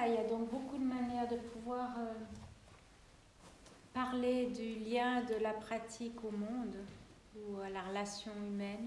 voilà, il y a donc beaucoup de manières de pouvoir parler du lien de la pratique au monde ou à la relation humaine.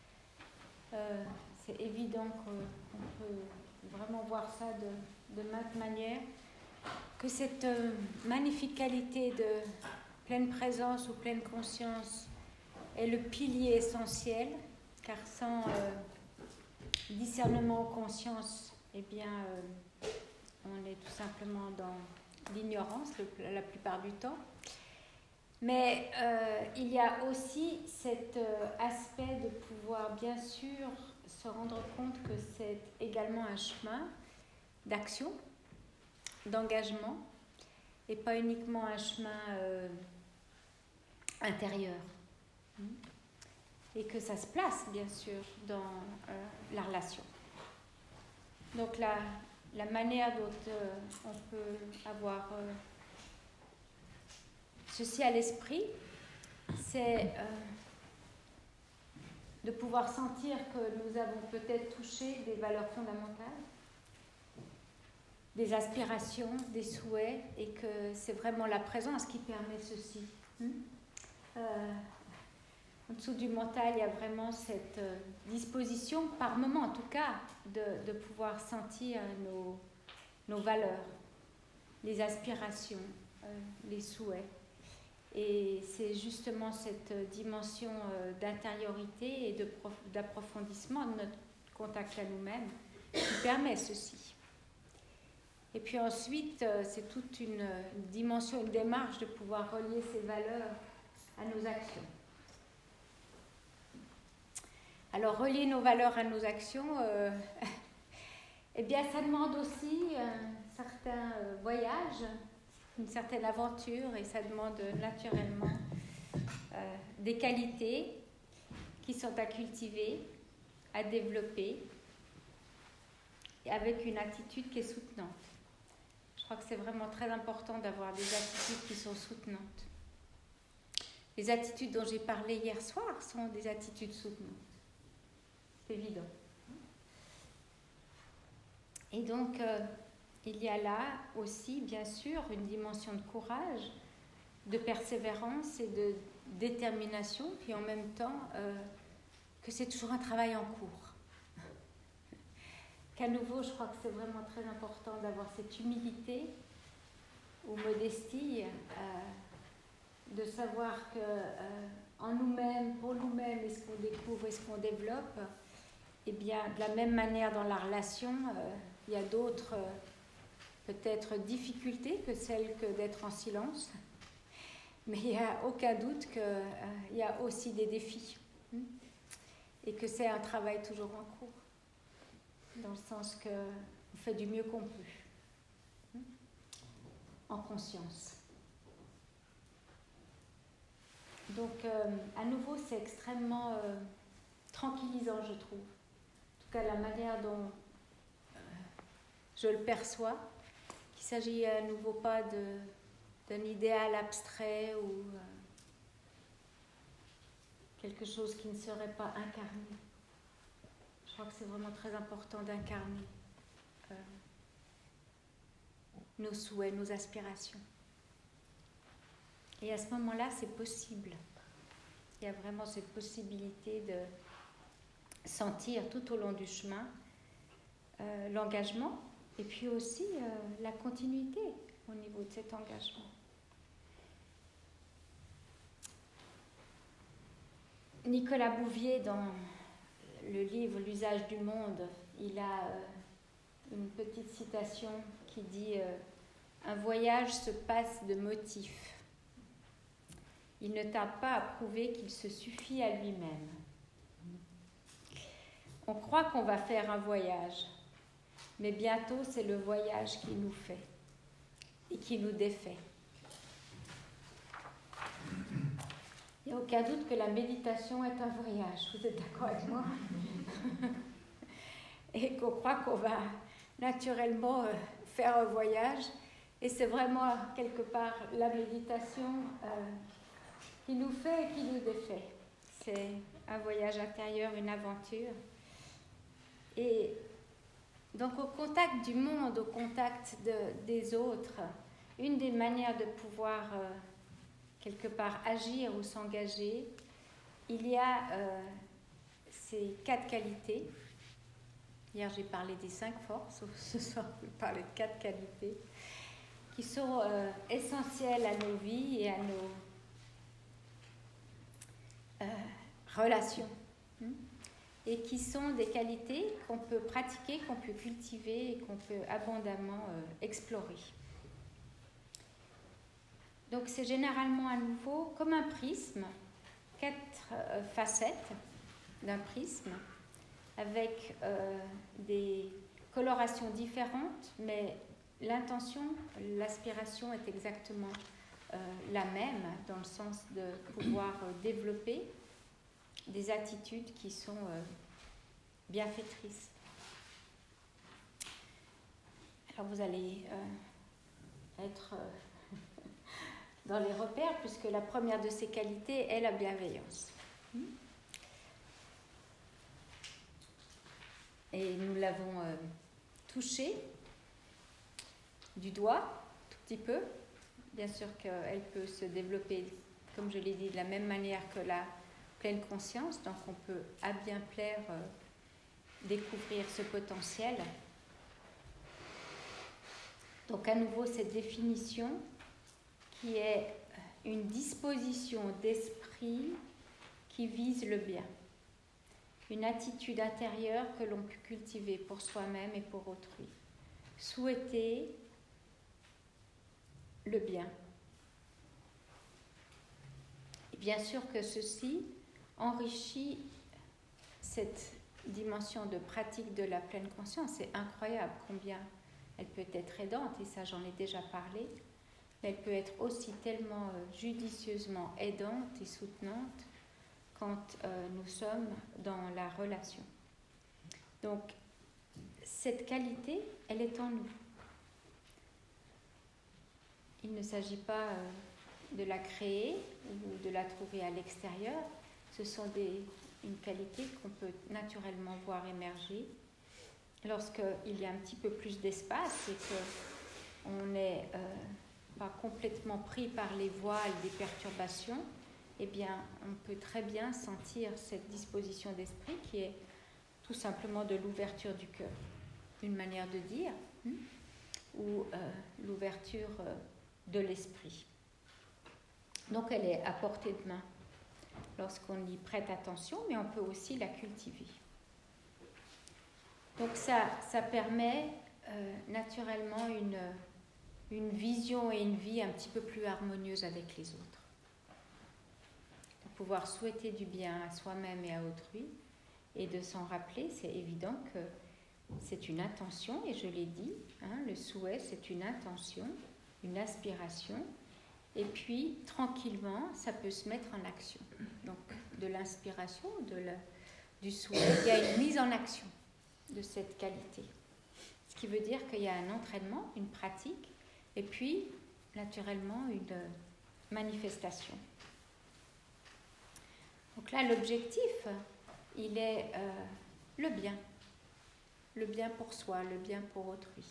C'est évident qu'on peut vraiment voir ça de maintes manières, que cette magnifique qualité de pleine présence ou pleine conscience est le pilier essentiel, car sans discernement ou conscience, eh bien, on est tout simplement dans l'ignorance la plupart du temps. Mais il y a aussi cet aspect de pouvoir bien sûr se rendre compte que c'est également un chemin d'action, d'engagement, et pas uniquement un chemin intérieur. Et que ça se place bien sûr dans la relation. Donc la manière dont on peut avoir ceci à l'esprit, c'est de pouvoir sentir que nous avons peut-être touché des valeurs fondamentales, des aspirations, des souhaits, et que c'est vraiment la présence qui permet ceci. En dessous du mental, il y a vraiment cette disposition, par moment en tout cas, de pouvoir sentir nos valeurs, les aspirations, les souhaits. Et c'est justement cette dimension d'intériorité et d'approfondissement de notre contact à nous-mêmes qui permet ceci. Et puis ensuite, c'est toute une dimension, une démarche de pouvoir relier ces valeurs à nos actions. Alors, relier nos valeurs à nos actions, eh bien, ça demande aussi un certain voyage, une certaine aventure, et ça demande naturellement des qualités qui sont à cultiver, à développer, et avec une attitude qui est soutenante. Je crois que c'est vraiment très important d'avoir des attitudes qui sont soutenantes. Les attitudes dont j'ai parlé hier soir sont des attitudes soutenantes. C'est évident. Et donc, il y a là aussi, bien sûr, une dimension de courage, de persévérance et de détermination, puis en même temps, que c'est toujours un travail en cours. Qu'à nouveau, je crois que c'est vraiment très important d'avoir cette humilité ou modestie, de savoir que en nous-mêmes, pour nous-mêmes, et ce qu'on découvre et ce qu'on développe, eh bien, de la même manière dans la relation, il y a d'autres peut-être difficultés que celles que d'être en silence, mais il n'y a aucun doute qu'il y a aussi des défis et que c'est un travail toujours en cours, dans le sens qu'on fait du mieux qu'on peut, en conscience. Donc, à nouveau, c'est extrêmement tranquillisant, je trouve. En tout cas, la manière dont je le perçois, qu'il ne s'agit à nouveau pas d'un idéal abstrait ou quelque chose qui ne serait pas incarné. Je crois que c'est vraiment très important d'incarner nos souhaits, nos aspirations. Et à ce moment-là, c'est possible. Il y a vraiment cette possibilité de sentir tout au long du chemin l'engagement et puis aussi la continuité au niveau de cet engagement. Nicolas Bouvier, dans le livre L'usage du monde, il a une petite citation qui dit « Un voyage se passe de motifs. Il ne tarde pas à prouver qu'il se suffit à lui-même. » On croit qu'on va faire un voyage, mais bientôt c'est le voyage qui nous fait et qui nous défait. Il n'y a aucun doute que la méditation est un voyage, vous êtes d'accord avec moi? Et qu'on croit qu'on va naturellement faire un voyage, et c'est vraiment quelque part la méditation qui nous fait et qui nous défait. C'est un voyage intérieur, une aventure. Et Donc au contact du monde, au contact des autres, une des manières de pouvoir quelque part agir ou s'engager, il y a ces 4 qualités. Hier j'ai parlé des 5 forces, ce soir je vais parler de 4 qualités qui sont essentielles à nos vies et à nos relations. Et qui sont des qualités qu'on peut pratiquer, qu'on peut cultiver et qu'on peut abondamment explorer. Donc c'est généralement à nouveau comme un prisme, 4 facettes d'un prisme avec des colorations différentes, mais l'intention, l'aspiration est exactement la même dans le sens de pouvoir développer des attitudes qui sont bienfaitrices. Alors vous allez être dans les repères puisque la première de ces qualités est la bienveillance. Et nous l'avons touchée du doigt, tout petit peu. Bien sûr qu'elle peut se développer, comme je l'ai dit, de la même manière que la pleine conscience, donc on peut à bien plaire découvrir ce potentiel. Donc à nouveau cette définition qui est une disposition d'esprit qui vise le bien, une attitude intérieure que l'on peut cultiver pour soi-même et pour autrui, souhaiter le bien. Et bien sûr que ceci enrichit cette dimension de pratique de la pleine conscience. C'est incroyable combien elle peut être aidante, et ça j'en ai déjà parlé, mais elle peut être aussi tellement judicieusement aidante et soutenante quand nous sommes dans la relation. Donc cette qualité, elle est en nous. Il ne s'agit pas de la créer ou de la trouver à l'extérieur. Ce sont une qualité qu'on peut naturellement voir émerger lorsqu'il y a un petit peu plus d'espace et qu'on n'est pas complètement pris par les voiles des perturbations. Eh bien, on peut très bien sentir cette disposition d'esprit qui est tout simplement de l'ouverture du cœur, une manière de dire, ou l'ouverture de l'esprit. Donc elle est à portée de main lorsqu'on y prête attention, mais on peut aussi la cultiver. Donc ça permet naturellement une vision et une vie un petit peu plus harmonieuse avec les autres. De pouvoir souhaiter du bien à soi-même et à autrui, et de s'en rappeler, c'est évident que c'est une intention, et je l'ai dit, le souhait c'est une intention, une aspiration, et puis tranquillement ça peut se mettre en action. Donc de l'inspiration, du souhait, il y a une mise en action de cette qualité. Ce qui veut dire qu'il y a un entraînement, une pratique, et puis naturellement une manifestation. Donc là l'objectif, il est le bien pour soi, le bien pour autrui,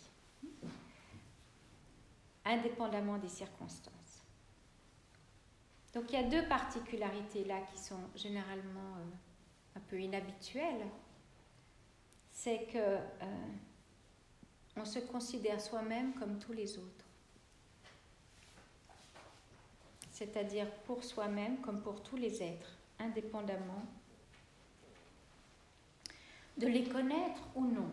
indépendamment des circonstances. Donc il y a 2 particularités là qui sont généralement un peu inhabituelles. C'est que on se considère soi-même comme tous les autres. C'est-à-dire pour soi-même comme pour tous les êtres, indépendamment de les connaître ou non.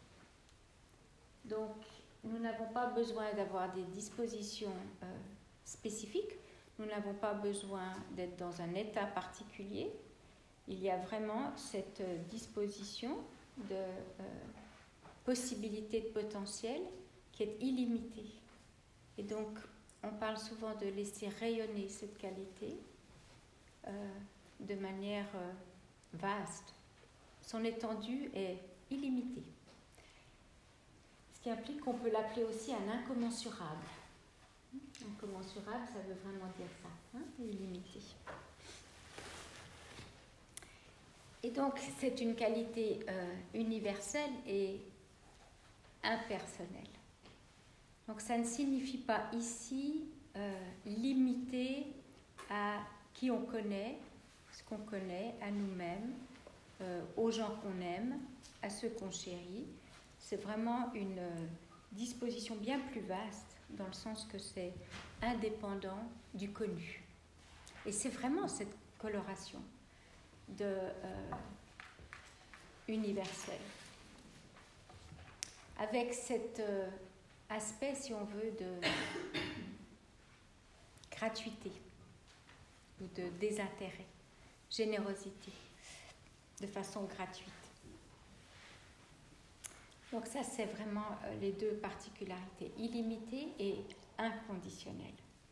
Donc nous n'avons pas besoin d'avoir des dispositions spécifiques. Nous n'avons pas besoin d'être dans un état particulier. Il y a vraiment cette disposition de possibilité de potentiel qui est illimitée. Et donc, on parle souvent de laisser rayonner cette qualité de manière vaste. Son étendue est illimitée. Ce qui implique qu'on peut l'appeler aussi un incommensurable. Incommensurable, ça veut vraiment dire ça, illimité. Et donc, c'est une qualité universelle et impersonnel. Donc ça ne signifie pas ici limité à qui on connaît, ce qu'on connaît, à nous-mêmes, aux gens qu'on aime, à ceux qu'on chérit. C'est vraiment une disposition bien plus vaste, dans le sens que c'est indépendant du connu. Et c'est vraiment cette coloration universelle. Avec cet aspect, si on veut, de gratuité ou de désintérêt, générosité, de façon gratuite. Donc ça, c'est vraiment les deux particularités, illimitée et inconditionnelle.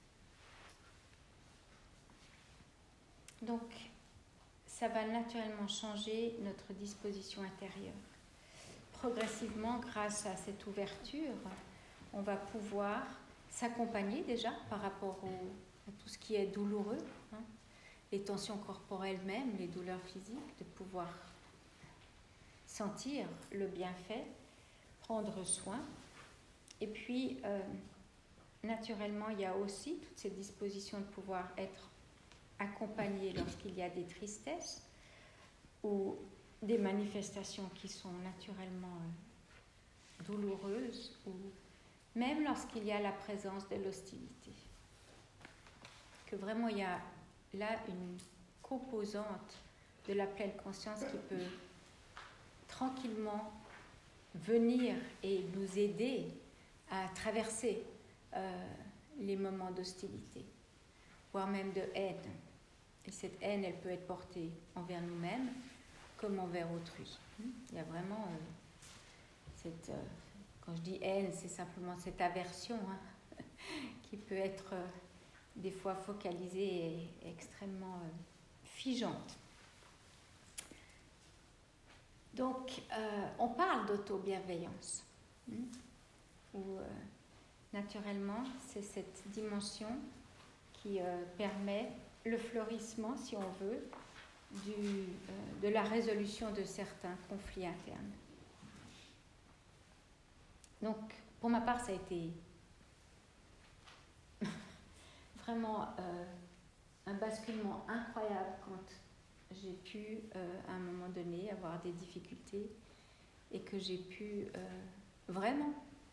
Donc, ça va naturellement changer notre disposition intérieure. Progressivement, grâce à cette ouverture, on va pouvoir s'accompagner déjà par rapport à tout ce qui est douloureux, les tensions corporelles même, les douleurs physiques, de pouvoir sentir le bienfait, prendre soin. Et puis, naturellement, il y a aussi toute cette disposition de pouvoir être accompagné lorsqu'il y a des tristesses ou des manifestations qui sont naturellement douloureuses, ou même lorsqu'il y a la présence de l'hostilité. Que vraiment il y a là une composante de la pleine conscience qui peut tranquillement venir et nous aider à traverser les moments d'hostilité, voire même de haine. Et cette haine, elle peut être portée envers nous-mêmes comme envers autrui. Il y a vraiment quand je dis haine, c'est simplement cette aversion qui peut être des fois focalisée et extrêmement figeante. Donc, on parle d'auto-bienveillance, où naturellement, c'est cette dimension qui permet le fleurissement, si on veut, de la résolution de certains conflits internes. Donc, pour ma part, ça a été vraiment un basculement incroyable quand j'ai pu, à un moment donné, avoir des difficultés et que j'ai pu vraiment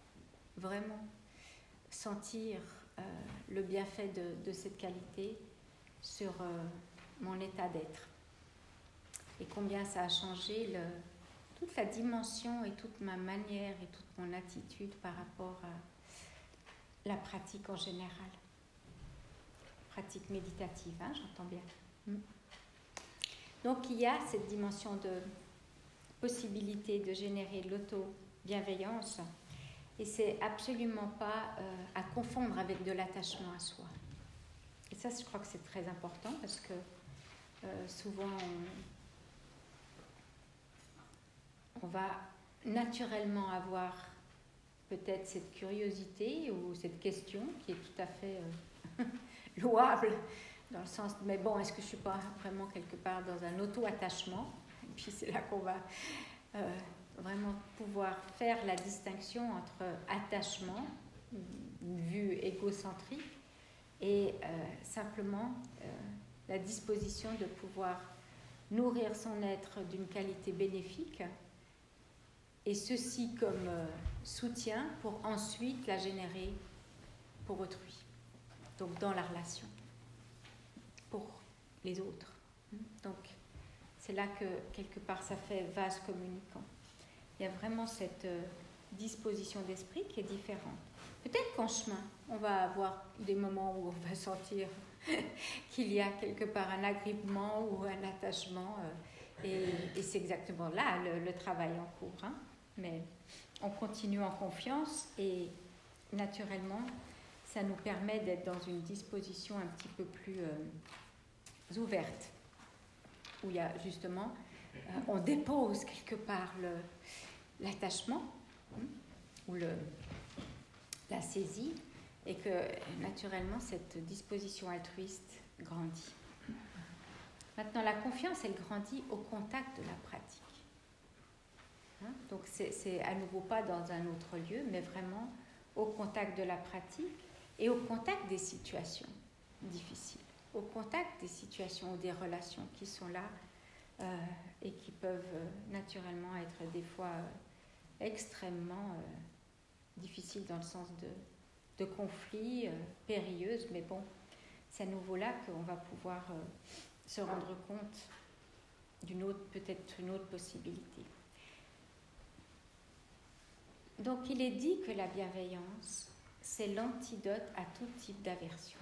sentir le bienfait de cette qualité sur mon état d'être. Et combien ça a changé toute la dimension et toute ma manière et toute mon attitude par rapport à la pratique en général. Pratique méditative, j'entends bien. Donc il y a cette dimension de possibilité de générer de l'auto-bienveillance, et c'est absolument pas à confondre avec de l'attachement à soi. Et ça, je crois que c'est très important, parce que souvent on va naturellement avoir peut-être cette curiosité ou cette question qui est tout à fait louable, dans le sens mais bon, est-ce que je ne suis pas vraiment quelque part dans un auto-attachement? Et puis c'est là qu'on va vraiment pouvoir faire la distinction entre attachement, une vue égocentrique, et simplement la disposition de pouvoir nourrir son être d'une qualité bénéfique, et ceci comme soutien pour ensuite la générer pour autrui, donc dans la relation, pour les autres. Donc c'est là que quelque part ça fait vase communicant. Il y a vraiment cette disposition d'esprit qui est différente. Peut-être qu'en chemin, on va avoir des moments où on va sentir qu'il y a quelque part un agrippement ou un attachement, et c'est exactement là le travail en cours. Mais on continue en confiance, et naturellement, ça nous permet d'être dans une disposition un petit peu plus ouverte, où il y a justement, on dépose quelque part l'attachement ou la saisie, et que naturellement cette disposition altruiste grandit. Maintenant, la confiance, elle grandit au contact de la pratique. Donc c'est à nouveau pas dans un autre lieu, mais vraiment au contact de la pratique et au contact des situations difficiles, au contact des situations ou des relations qui sont là et qui peuvent naturellement être des fois extrêmement difficiles dans le sens de conflits, périlleuses, mais bon, c'est à nouveau là qu'on va pouvoir se rendre compte d'une autre, peut-être une autre possibilité. Donc il est dit que la bienveillance, c'est l'antidote à tout type d'aversion.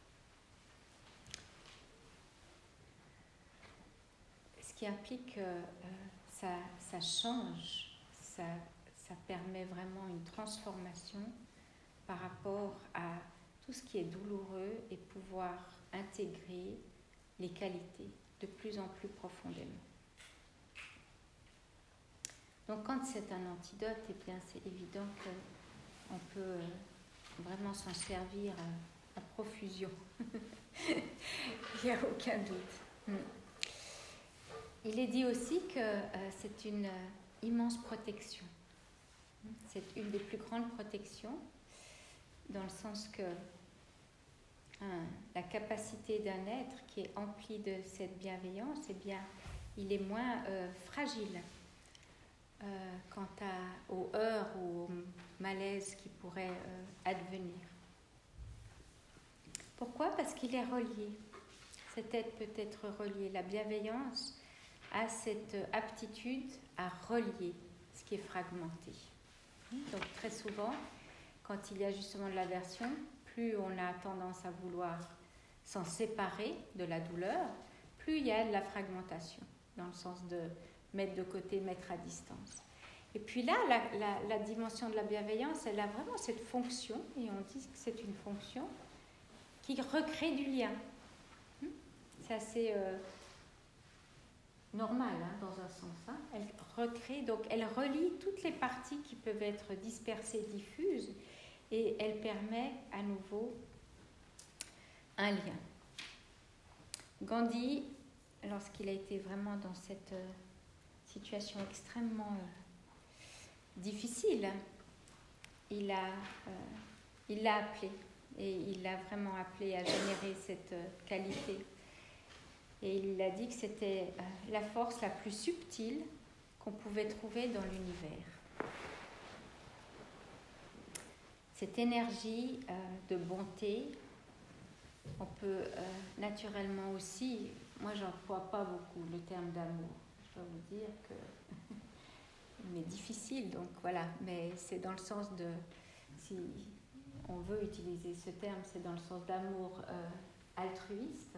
Ce qui implique que ça change, ça permet vraiment une transformation par rapport à tout ce qui est douloureux et pouvoir intégrer les qualités de plus en plus profondément. Donc quand c'est un antidote, eh bien c'est évident qu'on peut vraiment s'en servir à profusion. Il n'y a aucun doute. Il est dit aussi que c'est une immense protection. C'est une des plus grandes protections, dans le sens que la capacité d'un être qui est empli de cette bienveillance, eh bien, il est moins fragile quant aux heurts ou au malaise qui pourrait advenir. Pourquoi ? Parce qu'il est relié. Cet être peut être relié. La bienveillance a cette aptitude à relier ce qui est fragmenté. Donc très souvent, quand il y a justement de l'aversion, plus on a tendance à vouloir s'en séparer de la douleur, plus il y a de la fragmentation, dans le sens de mettre de côté, mettre à distance. Et puis là, la dimension de la bienveillance, elle a vraiment cette fonction, et on dit que c'est une fonction qui recrée du lien. C'est assez normal, dans un sens. Elle recrée, donc elle relie toutes les parties qui peuvent être dispersées, diffuses, et elle permet à nouveau un lien. Gandhi, lorsqu'il a été vraiment dans cette situation extrêmement difficile, il l'a appelé, et il l'a vraiment appelé à générer cette qualité. Et il a dit que c'était la force la plus subtile qu'on pouvait trouver dans l'univers. Cette énergie de bonté, on peut naturellement aussi, moi j'emploie pas beaucoup le terme d'amour, je dois vous dire que mais difficile, donc voilà, mais c'est dans le sens de, si on veut utiliser ce terme, c'est dans le sens d'amour altruiste,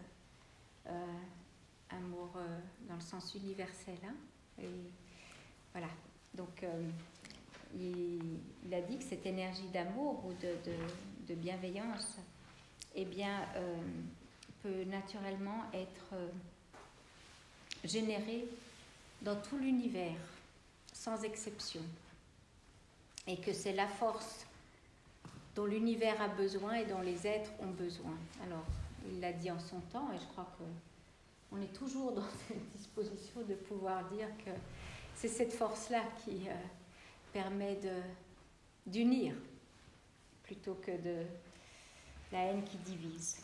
amour dans le sens universel, et voilà, donc il a dit que cette énergie d'amour ou de bienveillance, eh bien, peut naturellement être générée dans tout l'univers, sans exception, et que c'est la force dont l'univers a besoin et dont les êtres ont besoin. Alors, il l'a dit en son temps, et je crois qu'on est toujours dans cette disposition de pouvoir dire que c'est cette force-là qui permet d'unir, plutôt que de la haine qui divise.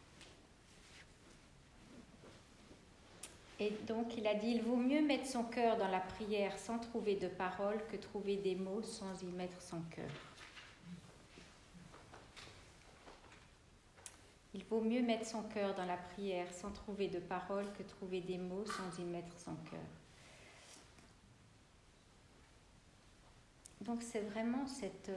Et donc, il a dit, il vaut mieux mettre son cœur dans la prière sans trouver de paroles que trouver des mots sans y mettre son cœur. Il vaut mieux mettre son cœur dans la prière sans trouver de paroles que trouver des mots sans y mettre son cœur. Donc, c'est vraiment cette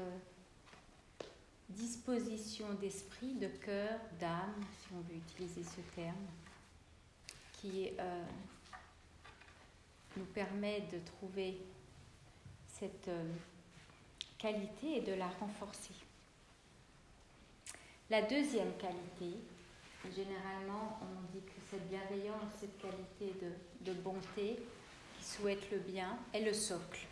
disposition d'esprit, de cœur, d'âme, si on veut utiliser ce terme, qui nous permet de trouver cette qualité et de la renforcer. La deuxième qualité, généralement on dit que cette bienveillance, cette qualité de bonté qui souhaite le bien, est le socle.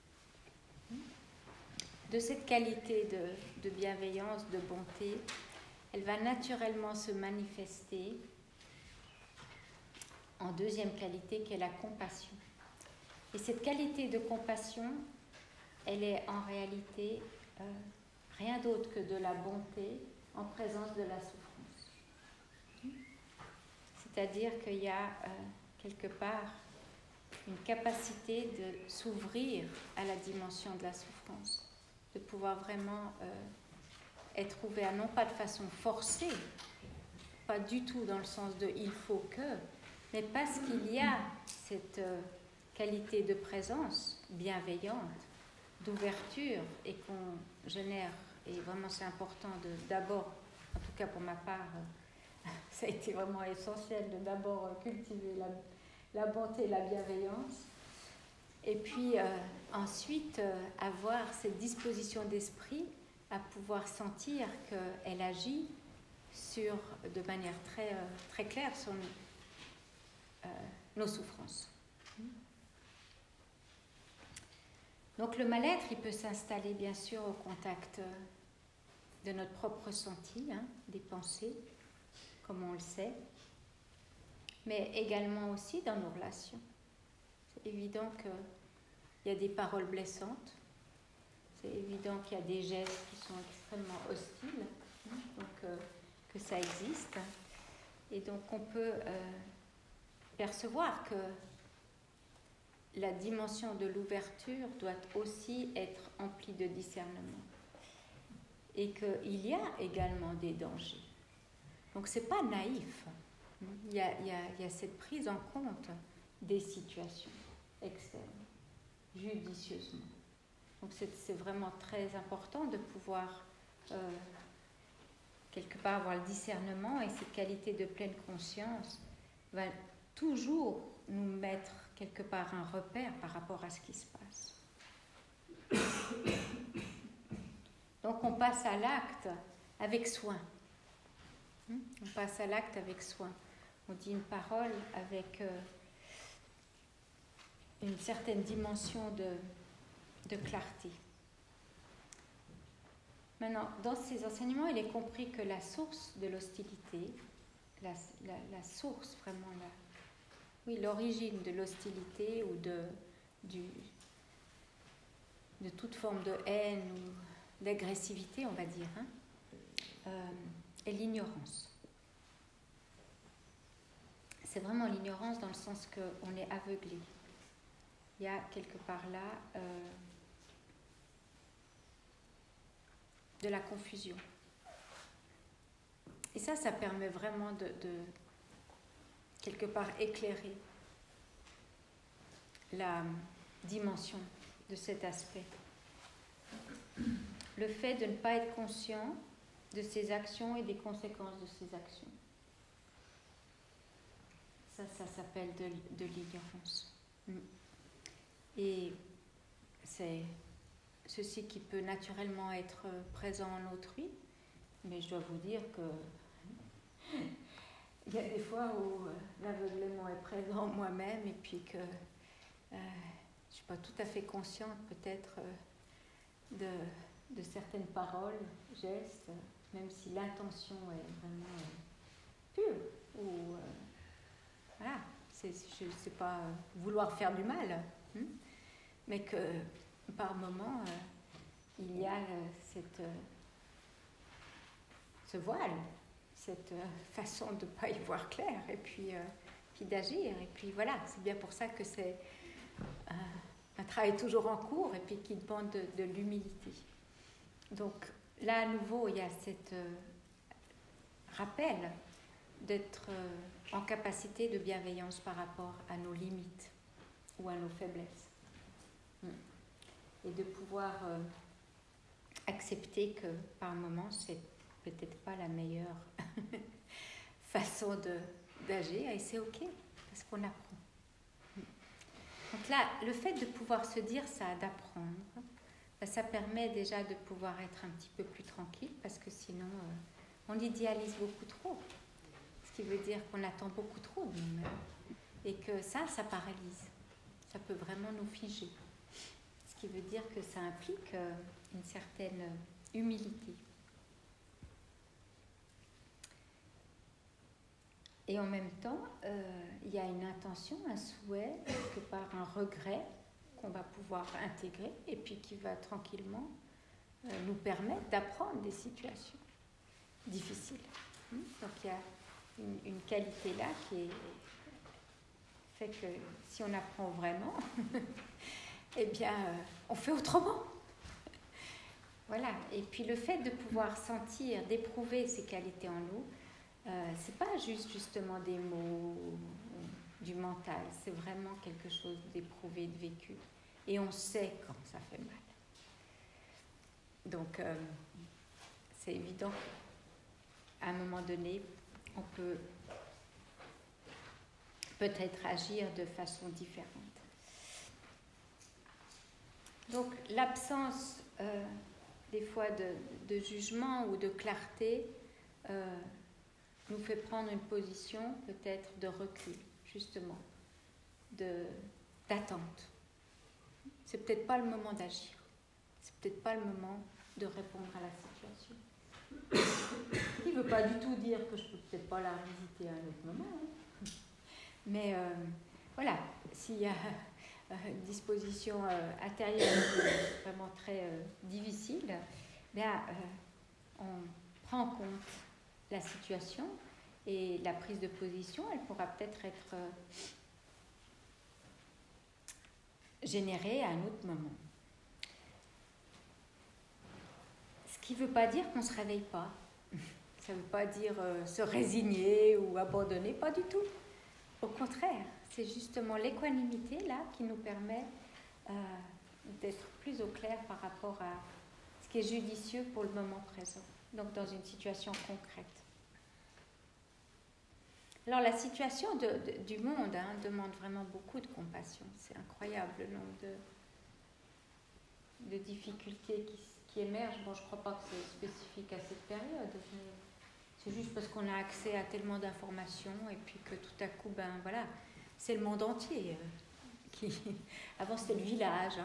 De cette qualité de bienveillance, de bonté, elle va naturellement se manifester en deuxième qualité qui est la compassion. Et cette qualité de compassion, elle est en réalité rien d'autre que de la bonté en présence de la souffrance. C'est-à-dire qu'il y a quelque part une capacité de s'ouvrir à la dimension de la souffrance, de pouvoir vraiment être ouvert, non pas de façon forcée, pas du tout dans le sens de « il faut que », mais parce qu'il y a cette qualité de présence bienveillante, d'ouverture, et qu'on génère, et vraiment c'est important d'abord, en tout cas pour ma part, ça a été vraiment essentiel de d'abord cultiver la bonté et la bienveillance, et puis ensuite avoir cette disposition d'esprit à pouvoir sentir qu'elle agit de manière très, très claire sur nos souffrances. Donc le mal-être, il peut s'installer bien sûr au contact de notre propre ressenti, des pensées, comme on le sait, mais également aussi dans nos relations. C'est évident qu'il y a des paroles blessantes, c'est évident qu'il y a des gestes qui sont extrêmement hostiles, donc que ça existe, et donc on peut percevoir que la dimension de l'ouverture doit aussi être emplie de discernement et qu'il y a également des dangers. Donc c'est pas naïf. Il y a cette prise en compte des situations externes, judicieusement. Donc c'est vraiment très important de pouvoir quelque part avoir le discernement, et cette qualité de pleine conscience va toujours nous mettre quelque part un repère par rapport à ce qui se passe. Donc on passe à l'acte avec soin. On passe à l'acte avec soin. On dit une parole avec une certaine dimension de clarté. Maintenant, dans ces enseignements, il est compris que la source de l'hostilité, la source vraiment, l'origine de l'hostilité ou de toute forme de haine ou d'agressivité, on va dire, est l'ignorance. C'est vraiment l'ignorance dans le sens qu'on est aveuglé. Il y a quelque part là de la confusion. Et ça permet vraiment de quelque part éclairer la dimension de cet aspect. Le fait de ne pas être conscient de ses actions et des conséquences de ses actions. Ça s'appelle de l'ignorance. Et c'est ceci qui peut naturellement être présent en autrui, mais je dois vous dire que il y a des fois où l'aveuglement est présent en moi-même, et puis que je ne suis pas tout à fait consciente peut-être de certaines paroles, gestes, même si l'intention est vraiment pure, ou voilà, je ne sais pas vouloir faire du mal, mais que par moments il y a ce voile, cette façon de ne pas y voir clair, et puis d'agir, et puis voilà, c'est bien pour ça que c'est un travail toujours en cours, et puis qui demande de l'humilité. Donc là à nouveau il y a cet rappel d'être en capacité de bienveillance par rapport à nos limites ou à nos faiblesses, et de pouvoir accepter que par moment c'est peut-être pas la meilleure façon d'agir, et c'est ok parce qu'on apprend. Donc là, le fait de pouvoir se dire ça, d'apprendre, ça permet déjà de pouvoir être un petit peu plus tranquille, parce que sinon on idéalise beaucoup trop, ce qui veut dire qu'on attend beaucoup trop de nous-mêmes, et que ça paralyse, ça peut vraiment nous figer, ce qui veut dire que ça implique une certaine humilité. Et en même temps, il y a une intention, un souhait, quelque part un regret qu'on va pouvoir intégrer et puis qui va tranquillement nous permettre d'apprendre des situations difficiles. Donc il y a une qualité là qui fait que si on apprend vraiment, eh bien, on fait autrement. Voilà. Et puis le fait de pouvoir sentir, d'éprouver ces qualités en nous, c'est pas justement des mots du mental, c'est vraiment quelque chose d'éprouvé, de vécu. Et on sait quand ça fait mal. Donc, c'est évident qu'à un moment donné, on peut peut-être agir de façon différente. Donc, l'absence des fois de jugement ou de clarté nous fait prendre une position peut-être de recul, justement, d'attente. C'est peut-être pas le moment d'agir. C'est peut-être pas le moment de répondre à la situation. Ce qui ne veut pas du tout dire que je ne peux peut-être pas la revisiter à un autre moment. Hein. Mais voilà, s'il y a une disposition intérieure vraiment très difficile, bien, on prend en compte la situation et la prise de position, elle pourra peut-être être générée à un autre moment. Ce qui ne veut pas dire qu'on ne se réveille pas. Ça ne veut pas dire se résigner ou abandonner, pas du tout. Au contraire, c'est justement l'équanimité là qui nous permet d'être plus au clair par rapport à ce qui est judicieux pour le moment présent, donc dans une situation concrète. Alors la situation du monde demande vraiment beaucoup de compassion. C'est incroyable le nombre de difficultés qui émergent. Bon, je ne crois pas que c'est spécifique à cette période. C'est juste parce qu'on a accès à tellement d'informations et puis que tout à coup, ben voilà, c'est le monde entier. Avant c'était le village.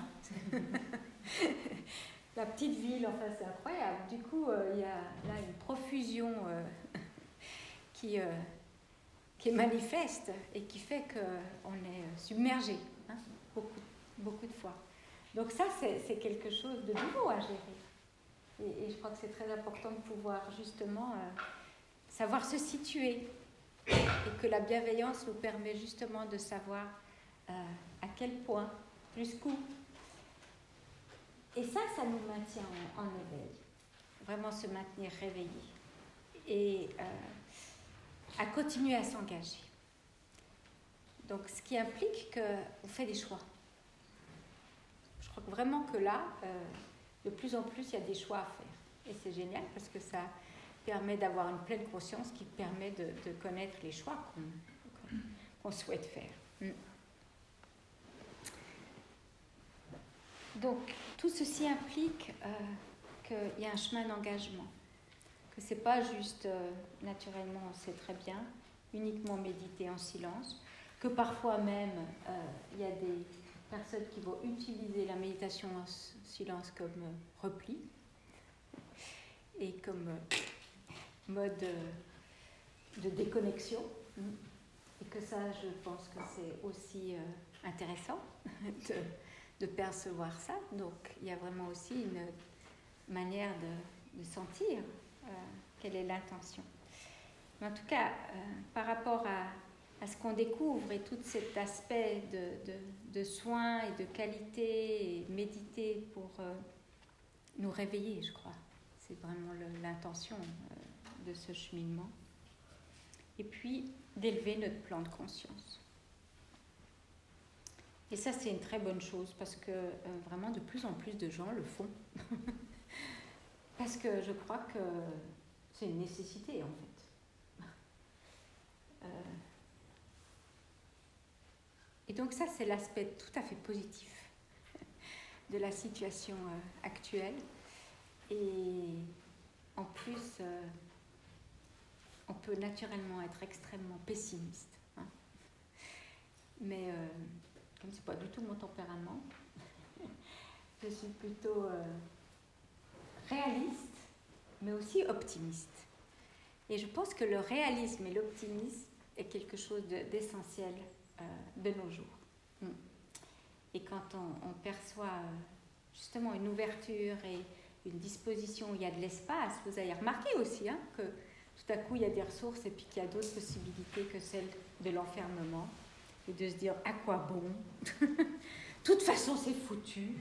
La petite ville, enfin c'est incroyable. Du coup, il y a là une profusion qui est manifeste et qui fait qu'on est submergé beaucoup de fois. Donc ça, c'est quelque chose de nouveau à gérer. Et je crois que c'est très important de pouvoir justement savoir se situer et que la bienveillance nous permet justement de savoir à quel point, jusqu'où. Et ça nous maintient en éveil. Vraiment se maintenir réveillé. Et à continuer à s'engager. Donc, ce qui implique qu'on fait des choix. Je crois vraiment que là, de plus en plus, il y a des choix à faire. Et c'est génial parce que ça permet d'avoir une pleine conscience qui permet de connaître les choix qu'on souhaite faire. Donc, tout ceci implique qu'il y a un chemin d'engagement. Que ce n'est pas juste, naturellement, on sait très bien, uniquement méditer en silence, que parfois même, il y a des personnes qui vont utiliser la méditation en silence comme repli et comme mode de déconnexion. Et que ça, je pense que c'est aussi intéressant de percevoir ça. Donc, il y a vraiment aussi une manière de sentir quelle est l'intention. Mais en tout cas, par rapport à ce qu'on découvre et tout cet aspect de soins et de qualité et méditer pour nous réveiller, je crois. C'est vraiment l'intention de ce cheminement. Et puis, d'élever notre plan de conscience. Et ça, c'est une très bonne chose parce que vraiment, de plus en plus de gens le font. Parce que je crois que c'est une nécessité, en fait. Et donc ça, c'est l'aspect tout à fait positif de la situation actuelle. Et en plus, on peut naturellement être extrêmement pessimiste. Mais comme ce n'est pas du tout mon tempérament, je suis plutôt réaliste, mais aussi optimiste. Et je pense que le réalisme et l'optimisme est quelque chose d'essentiel de nos jours. Et quand on perçoit justement une ouverture et une disposition où il y a de l'espace, vous avez remarqué aussi que tout à coup il y a des ressources et puis qu'il y a d'autres possibilités que celles de l'enfermement, et de se dire à quoi bon, de toute façon c'est foutu.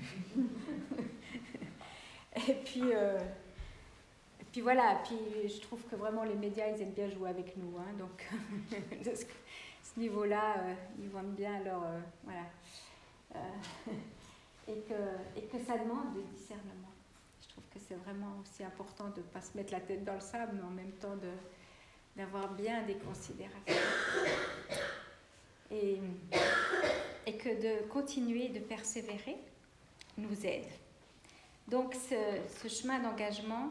Et puis voilà, puis je trouve que vraiment les médias ils aiment bien jouer avec nous, donc de ce niveau-là ils vendent bien leur voilà. Et que ça demande du discernement. Je trouve que c'est vraiment aussi important de ne pas se mettre la tête dans le sable, mais en même temps d'avoir bien des considérations. Et que de continuer de persévérer nous aide. Donc ce chemin d'engagement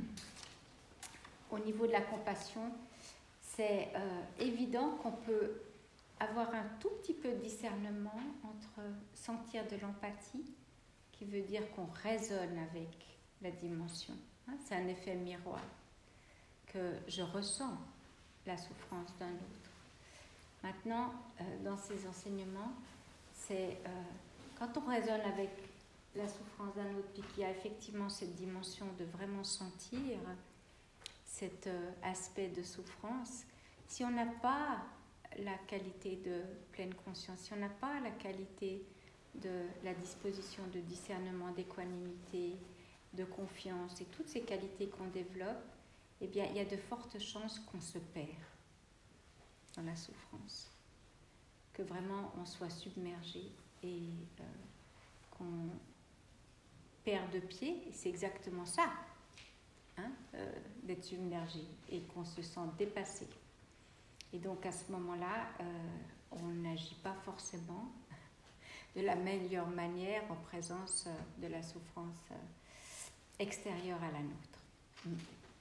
au niveau de la compassion, c'est évident qu'on peut avoir un tout petit peu de discernement entre sentir de l'empathie, qui veut dire qu'on résonne avec la dimension. C'est un effet miroir, que je ressens la souffrance d'un autre. Maintenant, dans ces enseignements, c'est quand on résonne avec la souffrance d'un autre, puis qu'il y a effectivement cette dimension de vraiment sentir cet aspect de souffrance, si on n'a pas la qualité de pleine conscience, si on n'a pas la qualité de la disposition de discernement, d'équanimité, de confiance et toutes ces qualités qu'on développe, eh bien, il y a de fortes chances qu'on se perd dans la souffrance, que vraiment on soit submergé et qu'on perd de pied, et c'est exactement ça, d'être submergé et qu'on se sent dépassé. Et donc à ce moment-là, on n'agit pas forcément de la meilleure manière en présence de la souffrance extérieure à la nôtre.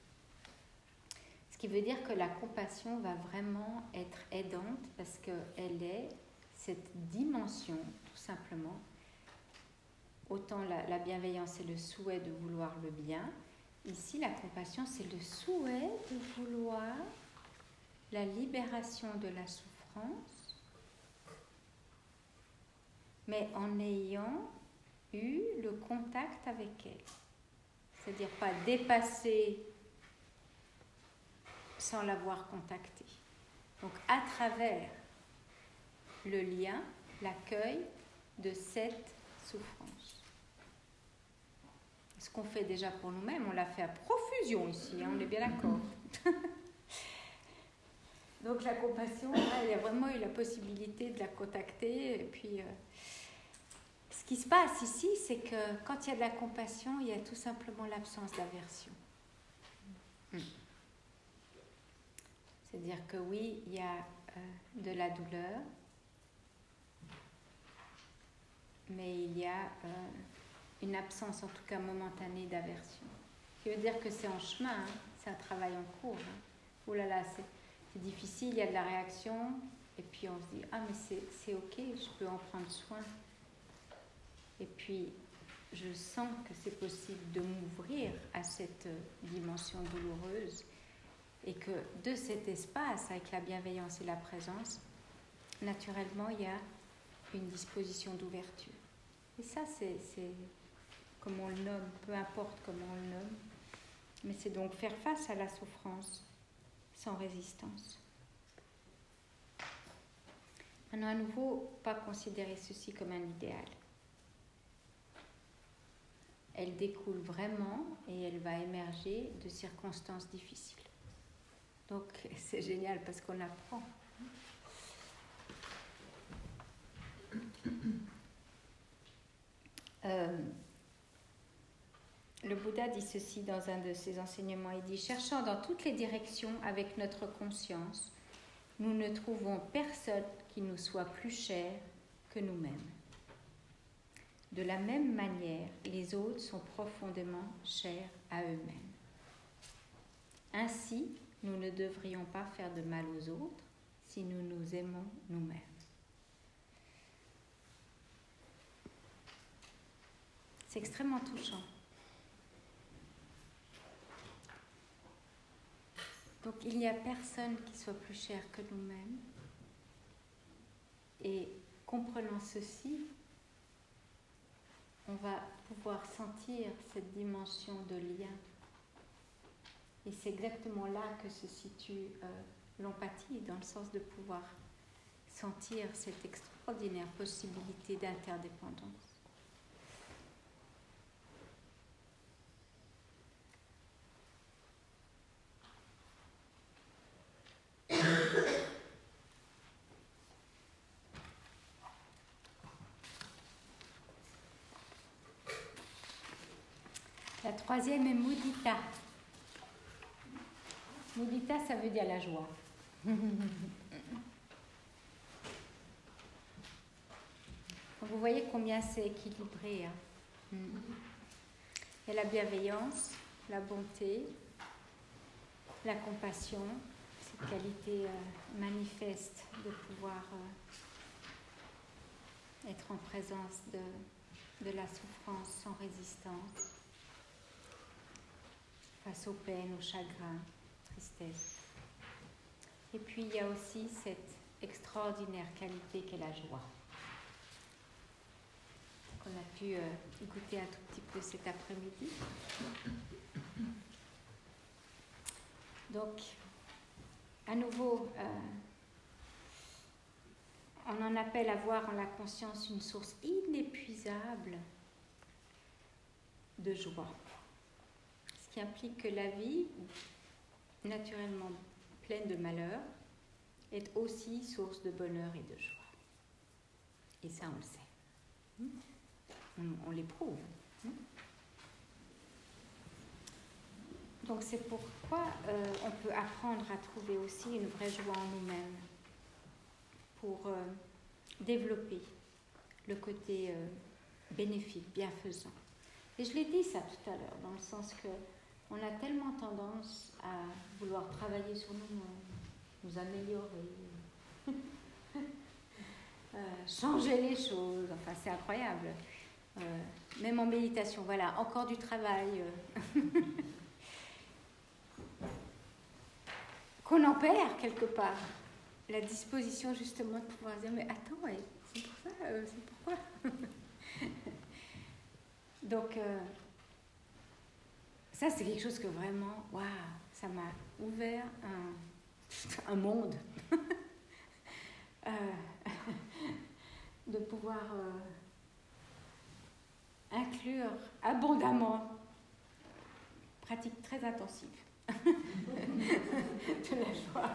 Ce qui veut dire que la compassion va vraiment être aidante parce qu'elle est cette dimension, tout simplement. Autant la bienveillance c'est le souhait de vouloir le bien. Ici, la compassion, c'est le souhait de vouloir la libération de la souffrance, mais en ayant eu le contact avec elle. C'est-à-dire pas dépasser sans l'avoir contactée. Donc à travers le lien, l'accueil de cette souffrance. Ce qu'on fait déjà pour nous-mêmes, on l'a fait à profusion ici, on est bien d'accord. Donc la compassion, il y a vraiment eu la possibilité de la contacter. Et puis, ce qui se passe ici, c'est que quand il y a de la compassion, il y a tout simplement l'absence d'aversion. C'est-à-dire que oui, il y a de la douleur, mais il y a une absence, en tout cas momentanée, d'aversion. Ce qui veut dire que c'est en chemin, c'est un travail en cours. Oh là là, c'est difficile, il y a de la réaction, et puis on se dit « Ah, mais c'est ok, je peux en prendre soin. » Et puis, je sens que c'est possible de m'ouvrir à cette dimension douloureuse, et que de cet espace, avec la bienveillance et la présence, naturellement, il y a une disposition d'ouverture. Et ça, c'est comme on le nomme, peu importe comment on le nomme, mais c'est donc faire face à la souffrance sans résistance. Maintenant, à nouveau, pas considérer ceci comme un idéal. Elle découle vraiment et elle va émerger de circonstances difficiles. Donc, c'est génial parce qu'on apprend. Le Bouddha dit ceci dans un de ses enseignements. Il dit « Cherchant dans toutes les directions avec notre conscience, nous ne trouvons personne qui nous soit plus cher que nous-mêmes. De la même manière, les autres sont profondément chers à eux-mêmes. Ainsi, nous ne devrions pas faire de mal aux autres si nous nous aimons nous-mêmes. » C'est extrêmement touchant. Donc, il n'y a personne qui soit plus cher que nous-mêmes. Et comprenant ceci, on va pouvoir sentir cette dimension de lien. Et c'est exactement là que se situe l'empathie, dans le sens de pouvoir sentir cette extraordinaire possibilité d'interdépendance. La troisième est mudita. Mudita, ça veut dire la joie. Vous voyez combien c'est équilibré. Hein. Il y a la bienveillance, la bonté, la compassion, cette qualité manifeste de pouvoir être en présence de la souffrance sans résistance, face aux peines, aux chagrins, tristesse. Et puis il y a aussi cette extraordinaire qualité qu'est la joie, qu'on a pu goûter un tout petit peu cet après-midi. Donc, à nouveau, on en appelle à voir en la conscience une source inépuisable de joie. Ce qui implique que la vie, naturellement pleine de malheur, est aussi source de bonheur et de joie. Et ça, on le sait. On l'éprouve. Donc c'est pourquoi on peut apprendre à trouver aussi une vraie joie en nous-mêmes pour développer le côté bénéfique, bienfaisant. Et je l'ai dit ça tout à l'heure, dans le sens que on a tellement tendance à vouloir travailler sur nous-mêmes, nous améliorer, changer les choses, enfin c'est incroyable. Même en méditation, voilà, encore du travail qu'on en perd quelque part. La disposition justement de pouvoir dire, mais attends, c'est pour ça, c'est pourquoi. Donc, ça c'est quelque chose que vraiment, waouh, ça m'a ouvert un monde. De pouvoir inclure abondamment, pratique très intensive, de la joie.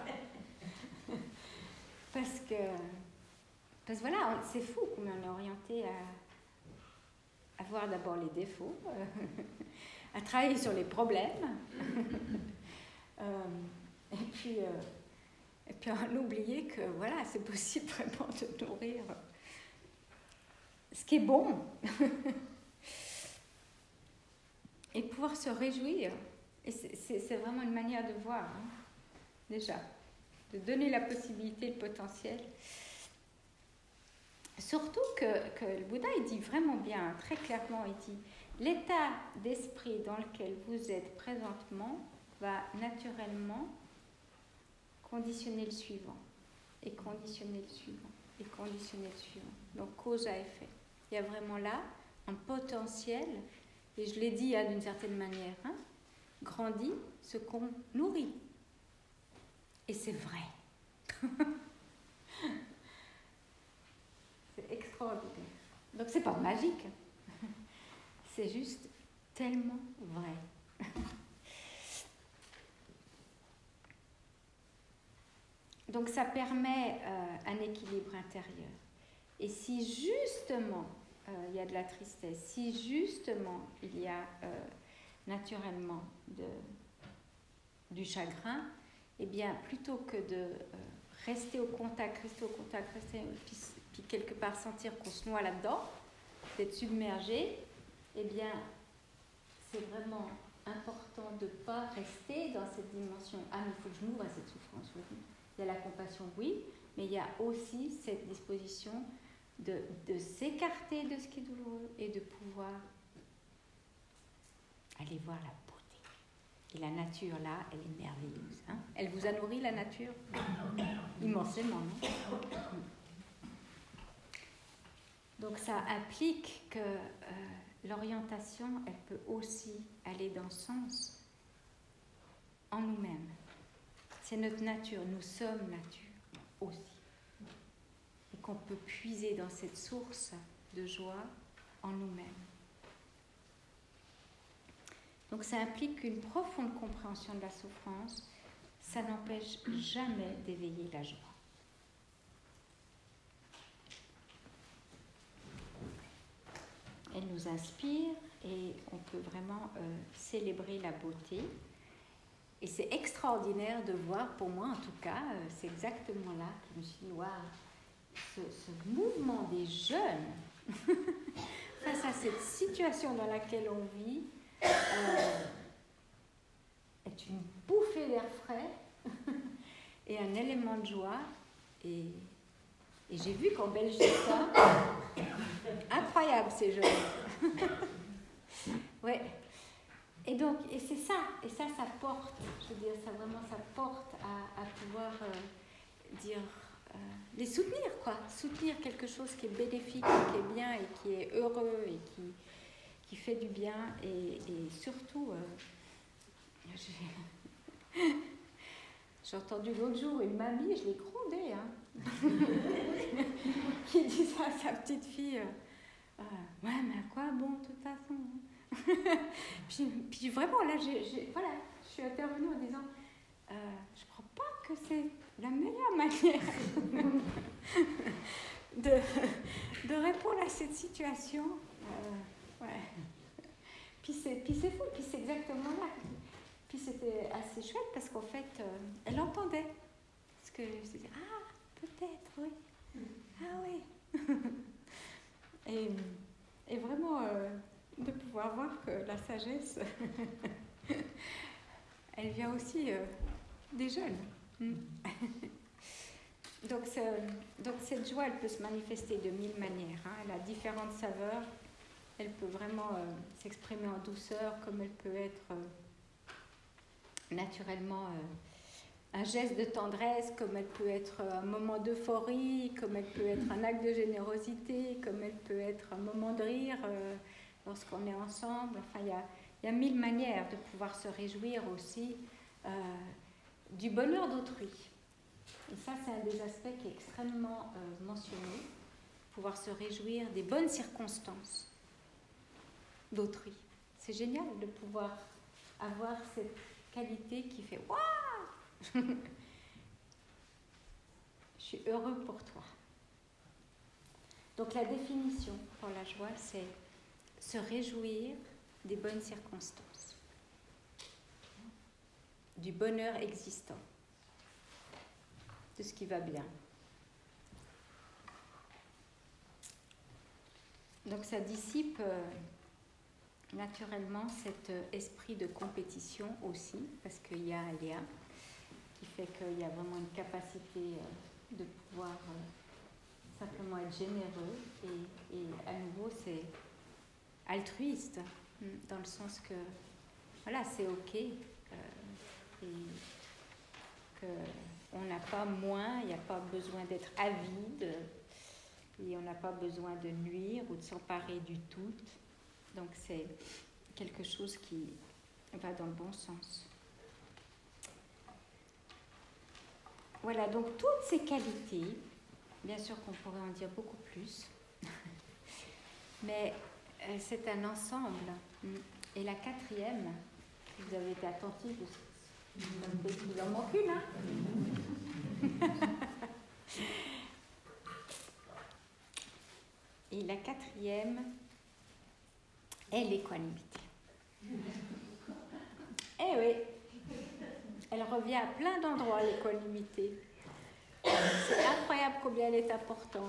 Parce que voilà, c'est fou qu'on en est orienté à voir d'abord les défauts, à travailler sur les problèmes, et puis à oublier que voilà, c'est possible vraiment de nourrir ce qui est bon et de pouvoir se réjouir. Et c'est vraiment une manière de voir, hein, déjà, de donner la possibilité, le potentiel. Surtout que le Bouddha, il dit vraiment bien, très clairement, il dit « L'état d'esprit dans lequel vous êtes présentement va naturellement conditionner le suivant, et conditionner le suivant, et conditionner le suivant. » Donc, cause à effet. Il y a vraiment là un potentiel, et je l'ai dit d'une certaine manière, hein, grandit ce qu'on nourrit. Et c'est vrai. C'est extraordinaire. Donc, c'est pas magique. C'est juste tellement vrai. Donc, ça permet un équilibre intérieur. Et si justement il y a de la tristesse, si justement il y a naturellement du chagrin, eh bien, plutôt que de rester au contact, puis quelque part sentir qu'on se noie là-dedans, d'être submergé, eh bien, c'est vraiment important de ne pas rester dans cette dimension. Ah, mais il faut que je m'ouvre à cette souffrance, oui. Il y a la compassion, oui, mais il y a aussi cette disposition de s'écarter de ce qui est douloureux et de pouvoir aller voir la beauté. Et la nature, là, elle est merveilleuse. Hein. Elle vous a nourri, la nature, immensément, non ? Donc ça implique que l'orientation, elle peut aussi aller dans ce sens en nous-mêmes. C'est notre nature, nous sommes nature aussi. Et qu'on peut puiser dans cette source de joie en nous-mêmes. Donc ça implique une profonde compréhension de la souffrance. Ça n'empêche jamais d'éveiller la joie. Elle nous inspire et on peut vraiment célébrer la beauté. Et c'est extraordinaire de voir, pour moi en tout cas, c'est exactement là que je me suis dit, waouh, ce mouvement des jeunes face à cette situation dans laquelle on vit est une bouffée d'air frais et un élément de joie. Et j'ai vu qu'en Belgique, ça, incroyable ces jeunes. Ouais. Et donc, et c'est ça, et ça porte, je veux dire, ça vraiment, ça porte à pouvoir dire, les soutenir, quoi. Soutenir quelque chose qui est bénéfique, qui est bien et qui est heureux et qui fait du bien. Et surtout, j'ai entendu l'autre jour une mamie, je l'ai grondée, qui dit ça à sa petite fille. Ouais, mais à quoi bon, de toute façon. puis vraiment, là, voilà, je suis intervenue en disant, je crois pas que c'est la meilleure manière de répondre à cette situation. Ouais. Puis c'est fou, puis c'est exactement là. Puis c'était assez chouette parce qu'en fait, elle entendait. Parce que je me disais, peut-être, oui. Ah oui. Et vraiment, de pouvoir voir que la sagesse, elle vient aussi des jeunes. Donc cette joie, elle peut se manifester de 1000 manières. Elle a différentes saveurs. Elle peut vraiment s'exprimer en douceur, comme elle peut être naturellement un geste de tendresse, comme elle peut être un moment d'euphorie, comme elle peut être un acte de générosité, comme elle peut être un moment de rire lorsqu'on est ensemble. Enfin, il y a 1000 manières de pouvoir se réjouir aussi du bonheur d'autrui. Et ça, c'est un des aspects qui est extrêmement mentionné, pouvoir se réjouir des bonnes circonstances d'autrui. C'est génial de pouvoir avoir cette qualité qui fait « Waouh !» Je suis heureux pour toi. Donc la définition pour la joie, c'est se réjouir des bonnes circonstances, du bonheur existant, de ce qui va bien. Donc ça dissipe naturellement cet esprit de compétition aussi, parce qu'il y a un lien qui fait qu'il y a vraiment une capacité de pouvoir simplement être généreux et à nouveau c'est altruiste, dans le sens que voilà, c'est ok et qu'on n'a pas moins, il n'y a pas besoin d'être avide et on n'a pas besoin de nuire ou de s'emparer du tout. Donc c'est quelque chose qui va dans le bon sens. Voilà, donc toutes ces qualités, bien sûr qu'on pourrait en dire beaucoup plus, mais c'est un ensemble. Et la quatrième, vous avez été attentifs, vous en manque une, Et la quatrième est l'équanimité. Eh oui, elle revient à plein d'endroits, l'équanimité. C'est incroyable combien elle est importante.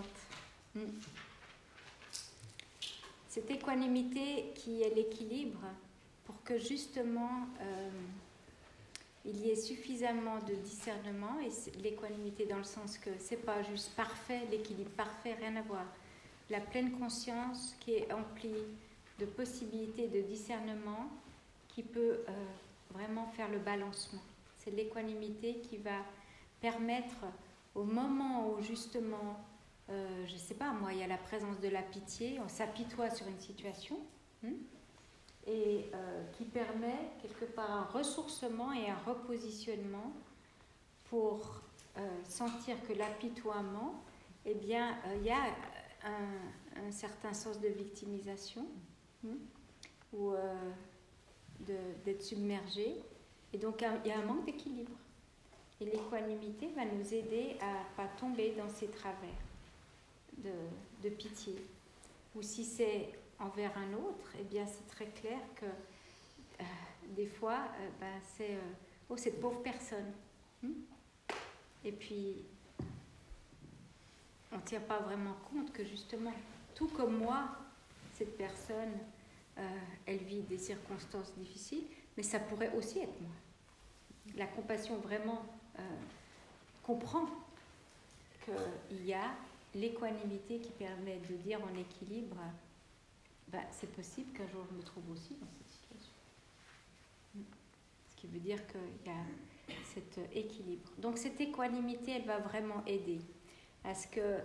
Cette équanimité qui est l'équilibre pour que justement il y ait suffisamment de discernement, et l'équanimité dans le sens que c'est pas juste parfait, l'équilibre parfait, rien à voir. La pleine conscience qui est emplie de possibilités de discernement qui peut vraiment faire le balancement. C'est l'équanimité qui va permettre au moment où justement je ne sais pas, moi, il y a la présence de la pitié, on s'apitoie sur une situation, et qui permet quelque part un ressourcement et un repositionnement pour sentir que l'apitoiement, eh bien, il y a un certain sens de victimisation, ou d'être submergé, et donc il y a un manque d'équilibre. Et l'équanimité va nous aider à ne pas tomber dans ces travers de pitié. Ou si c'est envers un autre, eh bien c'est très clair que des fois, c'est cette pauvre personne. Et puis, on ne tient pas vraiment compte que justement, tout comme moi, cette personne, elle vit des circonstances difficiles, mais ça pourrait aussi être moi. La compassion vraiment comprend qu'il y a l'équanimité qui permet de dire en équilibre, c'est possible qu'un jour je me trouve aussi dans cette situation. Ce qui veut dire qu'il y a cet équilibre. Donc cette équanimité, elle va vraiment aider à ce que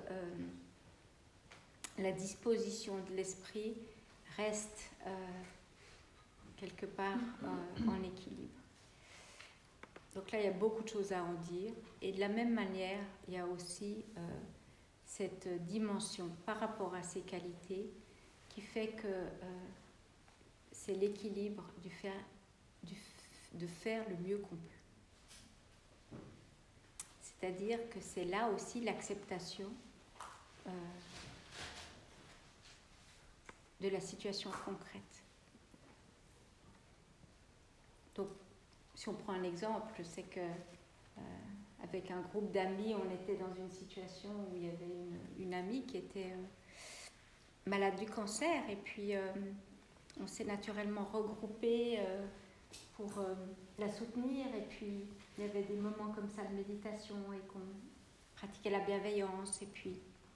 la disposition de l'esprit reste quelque part en équilibre. Donc là, il y a beaucoup de choses à en dire. Et de la même manière, il y a aussi cette dimension par rapport à ces qualités qui fait que c'est l'équilibre de faire le mieux qu'on peut. C'est-à-dire que c'est là aussi l'acceptation de la situation concrète. Donc, si on prend un exemple, je sais que avec un groupe d'amis, on était dans une situation où il y avait une amie qui était malade du cancer, et puis on s'est naturellement regroupés pour la soutenir, et puis il y avait des moments comme ça de méditation et qu'on pratiquait la bienveillance, et puis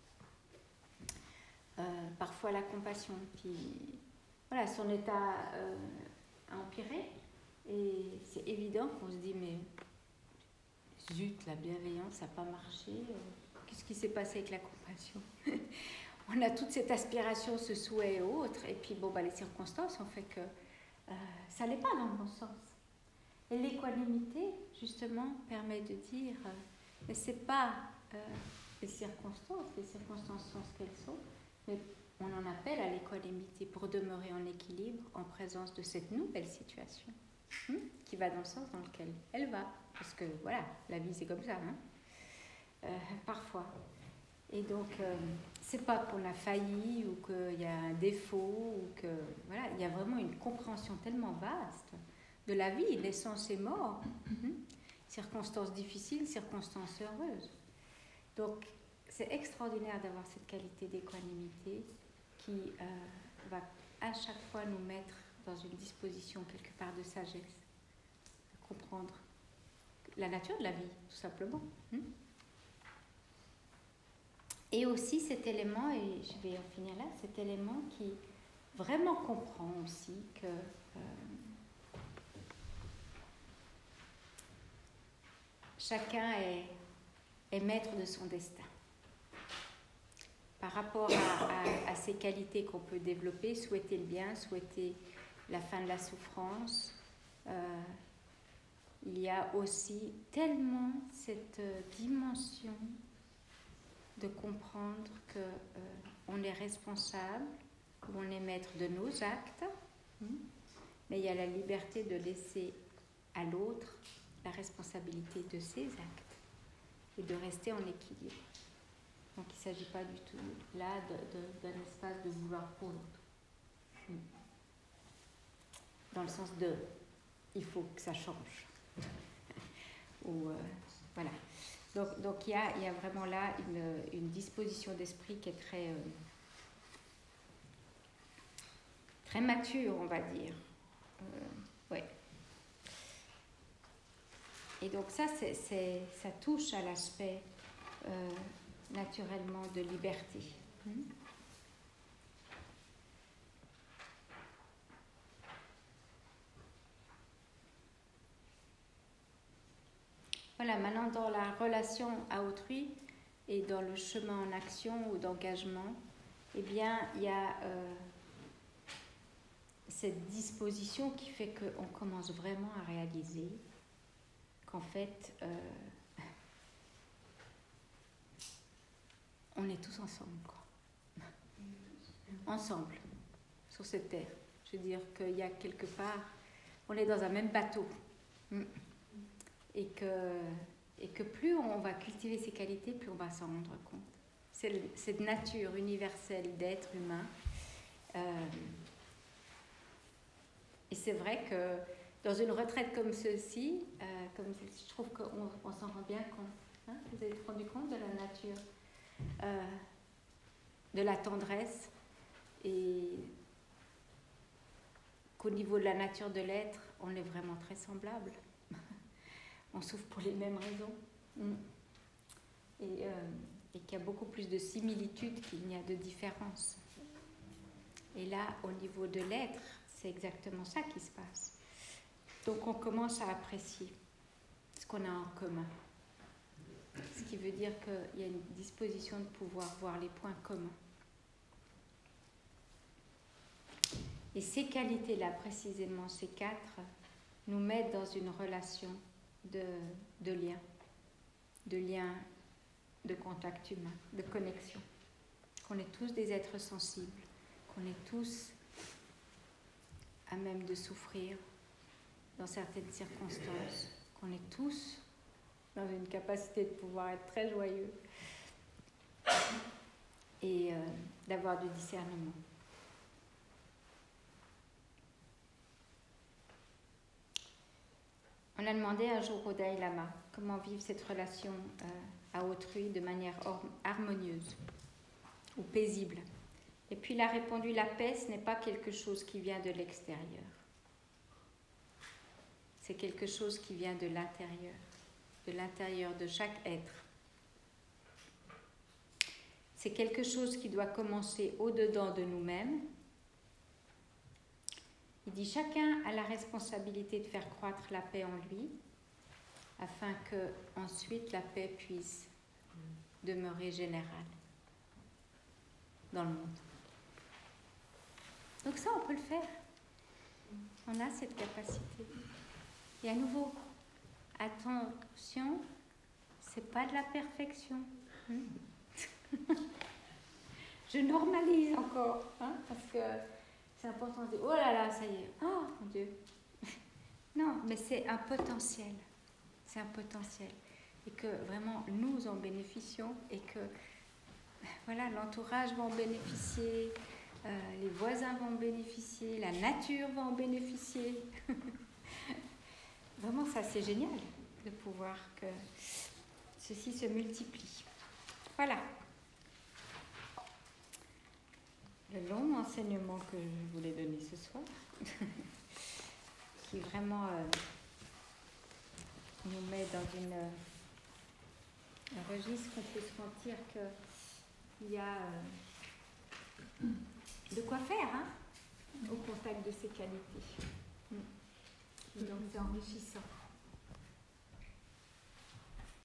parfois la compassion. Puis voilà, son état a empiré. Et c'est évident qu'on se dit, mais zut, la bienveillance, ça n'a pas marché. Qu'est-ce qui s'est passé avec la compassion? On a toute cette aspiration, ce souhait et autres. Et puis, les circonstances ont fait que ça n'allait pas dans le bon sens. Et l'équanimité, justement, permet de dire, mais ce n'est pas les circonstances sont ce qu'elles sont, mais on en appelle à l'équanimité pour demeurer en équilibre en présence de cette nouvelle situation. Qui va dans le sens dans lequel elle va. Parce que voilà, la vie c'est comme ça, parfois. Et donc, c'est pas qu'on a failli ou qu'il y a un défaut, ou que voilà, il y a vraiment une compréhension tellement vaste de la vie, naissance et mort, circonstances difficiles, circonstances heureuses. Donc, c'est extraordinaire d'avoir cette qualité d'équanimité qui va à chaque fois nous mettre dans une disposition quelque part de sagesse, de comprendre la nature de la vie, tout simplement. Et aussi cet élément, et je vais en finir là, cet élément qui vraiment comprend aussi que chacun est maître de son destin. Par rapport à ces qualités qu'on peut développer, souhaiter le bien, souhaiter la fin de la souffrance, il y a aussi tellement cette dimension de comprendre qu'on est responsable, on est maître de nos actes, mais il y a la liberté de laisser à l'autre la responsabilité de ses actes et de rester en équilibre. Donc il ne s'agit pas du tout là d'un espace de vouloir pour l'autre. Dans le sens de il faut que ça change. Ou voilà. Donc il y a vraiment là une disposition d'esprit qui est très mature, on va dire. Ouais. Et donc ça touche à l'aspect naturellement de liberté. Voilà, maintenant dans la relation à autrui, et dans le chemin en action ou d'engagement, eh bien, il y a cette disposition qui fait qu'on commence vraiment à réaliser qu'en fait, on est tous ensemble, quoi. Ensemble, sur cette terre. Je veux dire qu'il y a quelque part, on est dans un même bateau. Et que plus on va cultiver ces qualités, plus on va s'en rendre compte. Cette nature universelle d'être humain. Et c'est vrai que dans une retraite comme celle-ci, je trouve qu'on s'en rend bien compte. Hein? Vous avez rendu compte de la nature, de la tendresse, et qu'au niveau de la nature de l'être, on est vraiment très semblables. On souffre pour les mêmes raisons. Et qu'il y a beaucoup plus de similitudes qu'il n'y a de différences. Et là, au niveau de l'être, c'est exactement ça qui se passe. Donc on commence à apprécier ce qu'on a en commun. Ce qui veut dire qu'il y a une disposition de pouvoir voir les points communs. Et ces qualités-là, précisément ces 4, nous mettent dans une relation de lien, de contact humain, de connexion. Qu'on est tous des êtres sensibles, qu'on est tous à même de souffrir dans certaines circonstances, qu'on est tous dans une capacité de pouvoir être très joyeux et d'avoir du discernement. On a demandé un jour au Dalai Lama comment vivre cette relation à autrui de manière harmonieuse ou paisible. Et puis il a répondu, la paix, ce n'est pas quelque chose qui vient de l'extérieur. C'est quelque chose qui vient de l'intérieur de chaque être. C'est quelque chose qui doit commencer au-dedans de nous-mêmes. Il dit, chacun a la responsabilité de faire croître la paix en lui, afin que ensuite la paix puisse demeurer générale dans le monde. Donc ça, on peut le faire. On a cette capacité. Et à nouveau, attention, c'est pas de la perfection. Je normalise encore, parce que c'est important de dire, oh là là, ça y est, oh mon Dieu. Non, mais c'est un potentiel. C'est un potentiel. Et que vraiment, nous en bénéficions et que voilà, l'entourage va en bénéficier, les voisins vont en bénéficier, la nature va en bénéficier. Vraiment, ça, c'est génial de pouvoir que ceci se multiplie. Voilà. Le long enseignement que je voulais donner ce soir, qui vraiment nous met dans un registre qu'on peut sentir qu'il y a de quoi faire au contact de ces qualités. Donc c'est enrichissant.